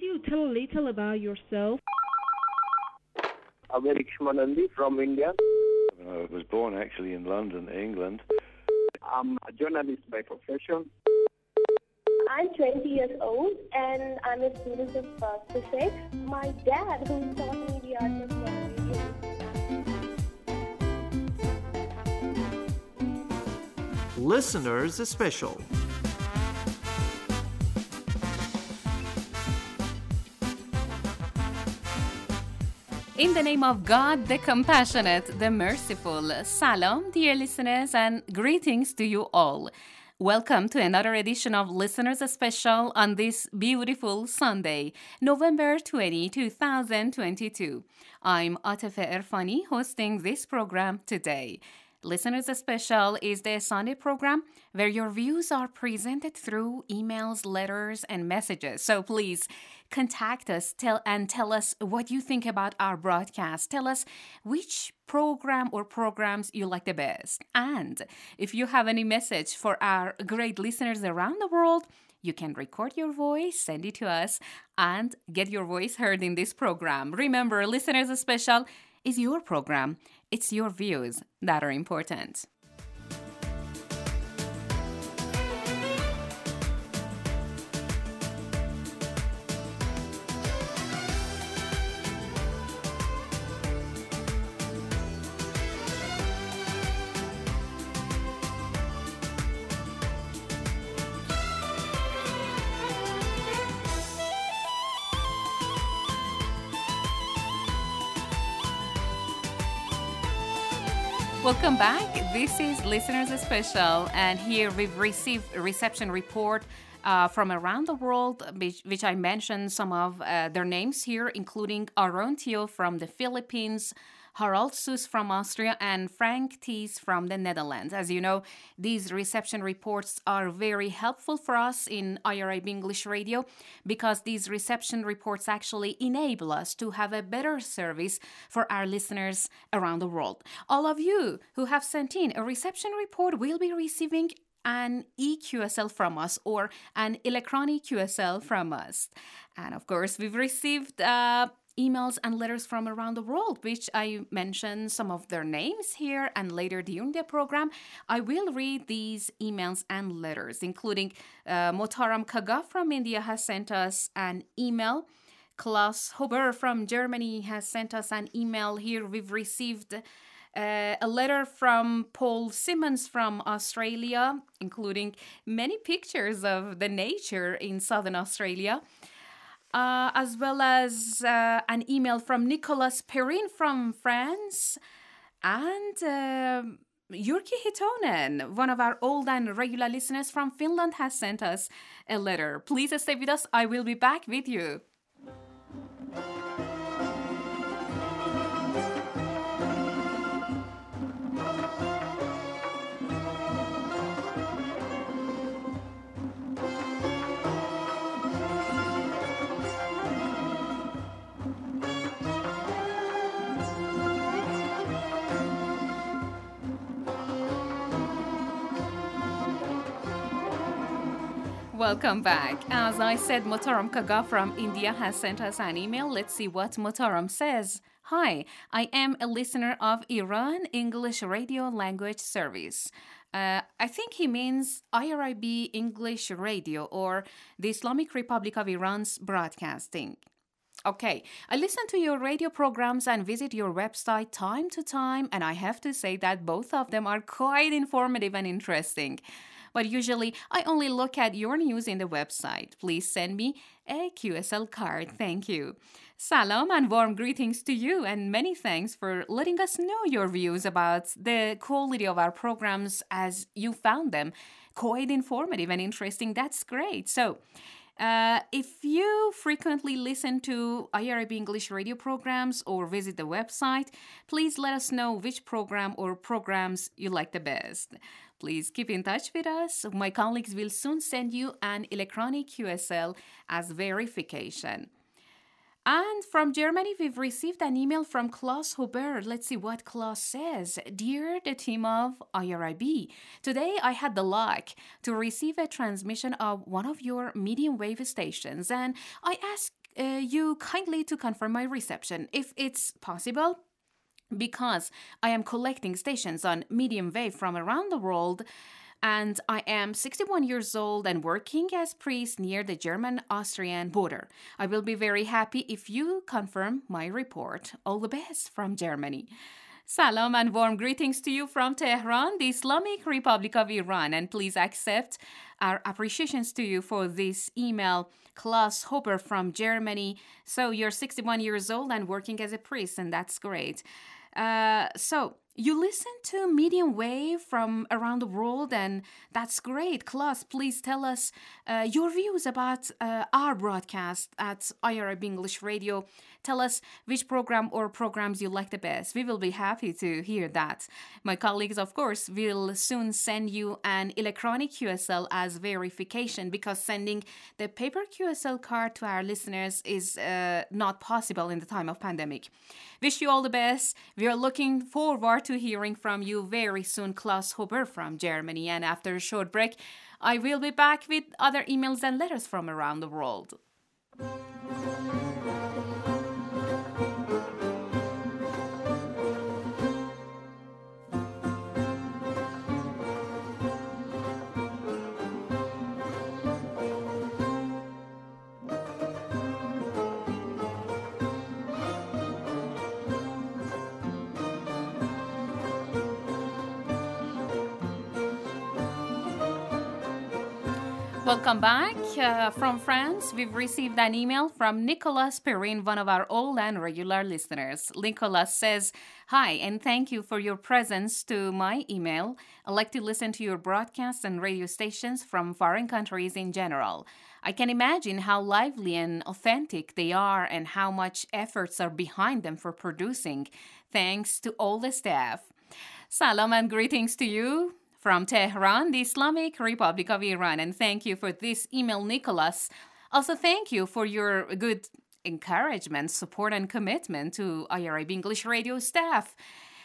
you tell a little about yourself? Amerik Shmanandi from India. I was born actually in London, England. I'm a journalist by profession. I'm 20 years old and I'm a student of physics. My dad, who taught me the art of radio. Listeners Special. In the name of God, the compassionate, the merciful, Salam, dear listeners, and greetings to you all. Welcome to another edition of Listeners Special on this beautiful Sunday, November 20, 2022. I'm Atefe Erfani, hosting this program today. Listeners Special is the Sunday program where your views are presented through emails, letters, and messages. So please contact us tell us what you think about our broadcast. Tell us which program or programs you like the best. And if you have any message for our great listeners around the world, you can record your voice, send it to us, and get your voice heard in this program. Remember, Listeners Special is your program. It's your views that are important. Welcome back. This is Listeners Special, and here we've received a reception report from around the world, which I mentioned some of their names here, including Aron Tio from the Philippines, Harald Sus from Austria, and Frank Thies from the Netherlands. As you know, these reception reports are very helpful for us in IRIB English Radio because these reception reports actually enable us to have a better service for our listeners around the world. All of you who have sent in a reception report will be receiving an EQSL from us or an electronic QSL from us. And of course, we've received emails and letters from around the world, which I mentioned some of their names here, and later during the program, I will read these emails and letters, including Motaram Kaga from India has sent us an email. Klaus Huber from Germany has sent us an email. Here we've received a letter from Paul Simmons from Australia, including many pictures of the nature in southern Australia. As well as an email from Nicolas Perrin from France, and Jyrki Hitonen, one of our old and regular listeners from Finland, has sent us a letter. Please stay with us. I will be back with you. Welcome back. As I said, Motaram Kaga from India has sent us an email. Let's see what Motaram says. Hi, I am a listener of Iran English Radio Language Service. I think he means IRIB English Radio or the Islamic Republic of Iran's broadcasting. Okay, I listen to your radio programs and visit your website time to time, and I have to say that both of them are quite informative and interesting. But usually, I only look at your news in the website. Please send me a QSL card. Thank you. Salam and warm greetings to you, and many thanks for letting us know your views about the quality of our programs as you found them quite informative and interesting. That's great. So, if you frequently listen to IRIB English radio programs or visit the website, please let us know which program or programs you like the best. Please keep in touch with us. My colleagues will soon send you an electronic QSL as verification. And from Germany, we've received an email from Klaus Huber. Let's see what Klaus says. Dear the team of IRIB, today I had the luck to receive a transmission of one of your medium wave stations, and I asked you kindly to confirm my reception, if it's possible, because I am collecting stations on medium wave from around the world, and I am 61 years old and working as priest near the German-Austrian border. I will be very happy if you confirm my report. All the best from Germany. Salam and warm greetings to you from Tehran, the Islamic Republic of Iran, and please accept our appreciations to you for this email. Klaus Hober from Germany. So you're 61 years old and working as a priest, and that's great. So you listen to medium wave from around the world, and that's great. Klaus, please tell us your views about our broadcast at IRIB English Radio. Tell us which program or programs you like the best. We will be happy to hear that. My colleagues, of course, will soon send you an electronic QSL as verification, because sending the paper QSL card to our listeners is not possible in the time of pandemic. Wish you all the best. We are looking forward to hearing from you very soon, Klaus Huber from Germany. And after a short break, I will be back with other emails and letters from around the world. Welcome back. From France, we've received an email from Nicolas Perrin, one of our old and regular listeners. Nicolas says, "Hi, and thank you for your presence to my email. I like to listen to your broadcasts and radio stations from foreign countries in general. I can imagine how lively and authentic they are and how much efforts are behind them for producing. Thanks to all the staff." Salam and greetings to you from Tehran, the Islamic Republic of Iran, and thank you for this email, Nicholas. Also, thank you for your good encouragement, support, and commitment to IRIB English Radio staff.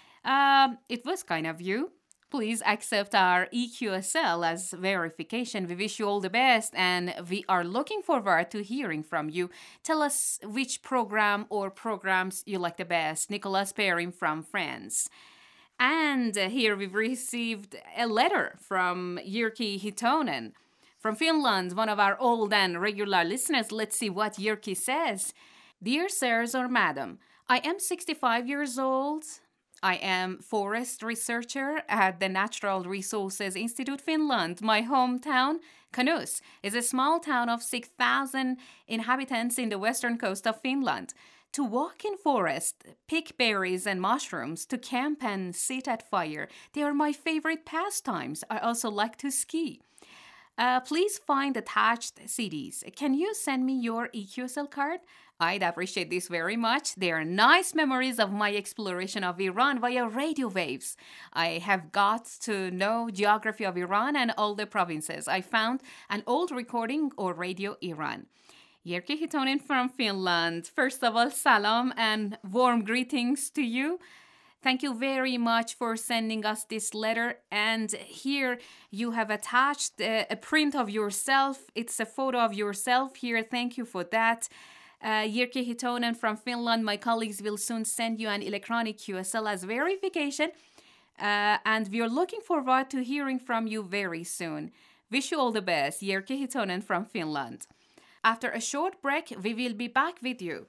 It was kind of you. Please accept our EQSL as verification. We wish you all the best, and we are looking forward to hearing from you. Tell us which program or programs you like the best. Nicolas Perrin from France. And here we've received a letter from Jyrki Hitonen from Finland, one of our old and regular listeners. Let's see what Jyrki says. "Dear sirs or madam, I am 65 years old. I am forest researcher at the Natural Resources Institute Finland. My hometown, Kanus, is a small town of 6,000 inhabitants in the western coast of Finland. To walk in forest, pick berries and mushrooms, to camp and sit at fire, they are my favorite pastimes. I also like to ski. Please find attached CDs. Can you send me your EQSL card? I'd appreciate this very much. They are nice memories of my exploration of Iran via radio waves. I have got to know geography of Iran and all the provinces. I found an old recording or Radio Iran." Jyrki Hitonen from Finland. First of all, salam and warm greetings to you. Thank you very much for sending us this letter. And here you have attached a print of yourself. It's a photo of yourself here. Thank you for that. Jyrki Hitonen from Finland. My colleagues will soon send you an electronic QSL as verification. And we are looking forward to hearing from you very soon. Wish you all the best. Jyrki Hitonen from Finland. After a short break, we will be back with you.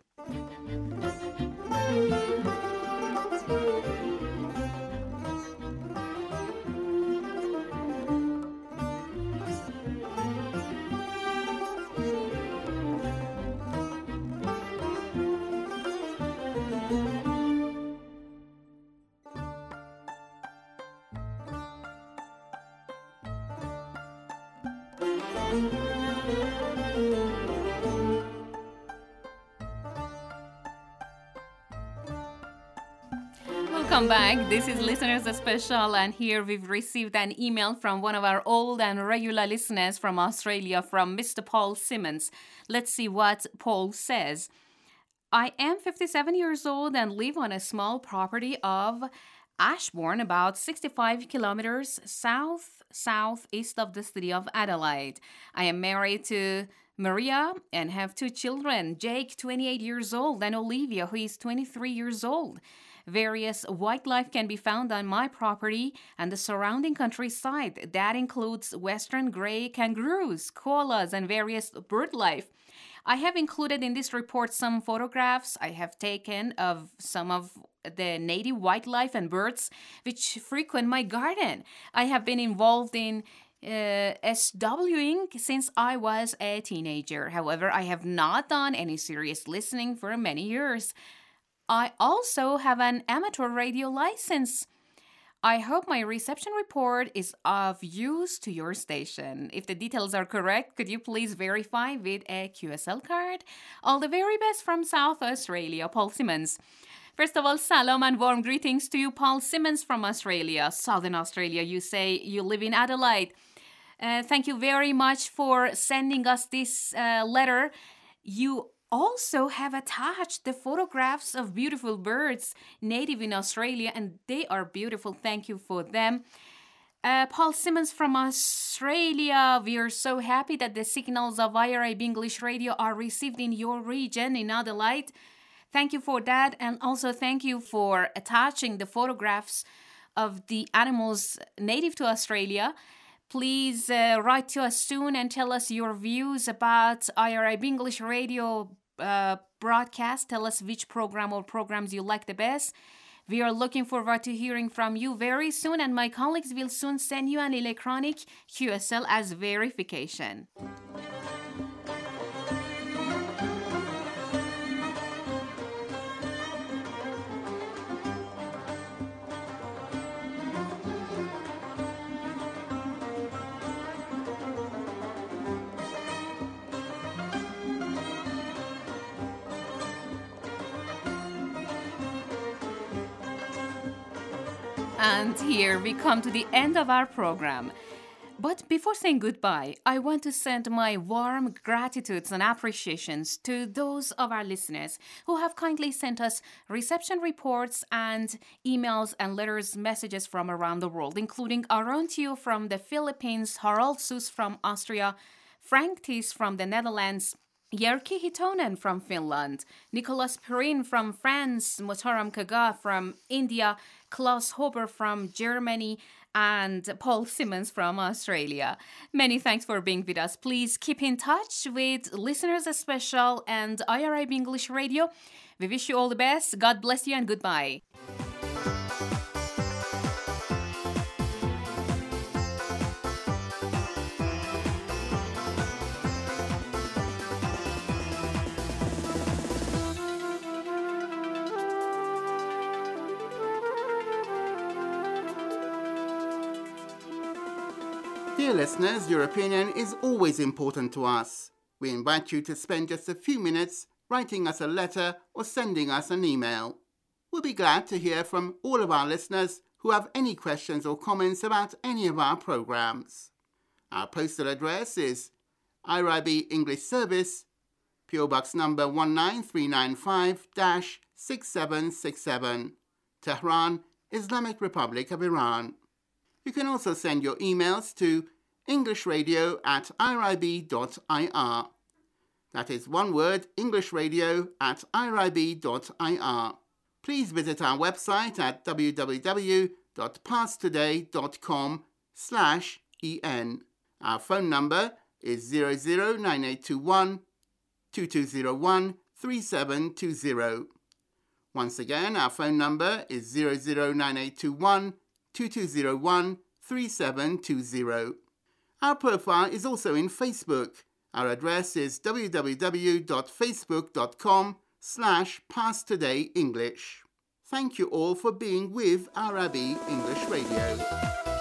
Welcome back. This is Listeners Special, and here we've received an email from one of our old and regular listeners from Australia, from Mr. Paul Simmons. Let's see what Paul says. "I am 57 years old and live on a small property of Ashbourne, about 65 kilometers southeast of the city of Adelaide. I am married to Maria, and have 2 children, Jake, 28 years old, and Olivia, who is 23 years old. Various wildlife can be found on my property and the surrounding countryside. That includes western gray kangaroos, koalas, and various bird life. I have included in this report some photographs I have taken of some of the native wildlife and birds which frequent my garden. I have been involved in SWing since I was a teenager. However, I have not done any serious listening for many years. I also have an amateur radio license. I hope my reception report is of use to your station. If the details are correct, could you please verify with a QSL card? All the very best from South Australia, Paul Simmons. First of all, salam and warm greetings to you, Paul Simmons from Australia, Southern Australia. You say you live in Adelaide. Thank you very much for sending us this letter. You also have attached the photographs of beautiful birds native in Australia, and they are beautiful. Thank you for them. Paul Simmons from Australia, we are so happy that the signals of IRIB English Radio are received in your region, in Adelaide. Thank you for that, and also thank you for attaching the photographs of the animals native to Australia. Please write to us soon and tell us your views about IRIB English Radio broadcast. Tell us which program or programs you like the best. We are looking forward to hearing from you very soon, and my colleagues will soon send you an electronic QSL as verification. And here we come to the end of our program. But before saying goodbye, I want to send my warm gratitudes and appreciations to those of our listeners who have kindly sent us reception reports and emails and letters, messages from around the world, including Arontio from the Philippines, Harald Sus from Austria, Frank Tis from the Netherlands, Jerki Hitonen from Finland, Nicolas Perrin from France, Motaram Kaga from India, Klaus Hober from Germany, and Paul Simmons from Australia. Many thanks for being with us. Please keep in touch with Listeners Special and IRIB English Radio. We wish you all the best. God bless you and goodbye. Dear listeners, your opinion is always important to us. We invite you to spend just a few minutes writing us a letter or sending us an email. We'll be glad to hear from all of our listeners who have any questions or comments about any of our programs. Our postal address is IRIB English Service, PO Box number 19395-6767, Tehran, Islamic Republic of Iran. You can also send your emails to englishradio@irib.ir. That is one word, englishradio@irib.ir. Please visit our website at www.passtoday.com/en. Our phone number is 009821 2201 3720. Once again, our phone number is 009821 2201 3720. Our profile is also in Facebook. Our address is www.facebook.com/PasTodayEnglish. Thank you all for being with IRIB English Radio.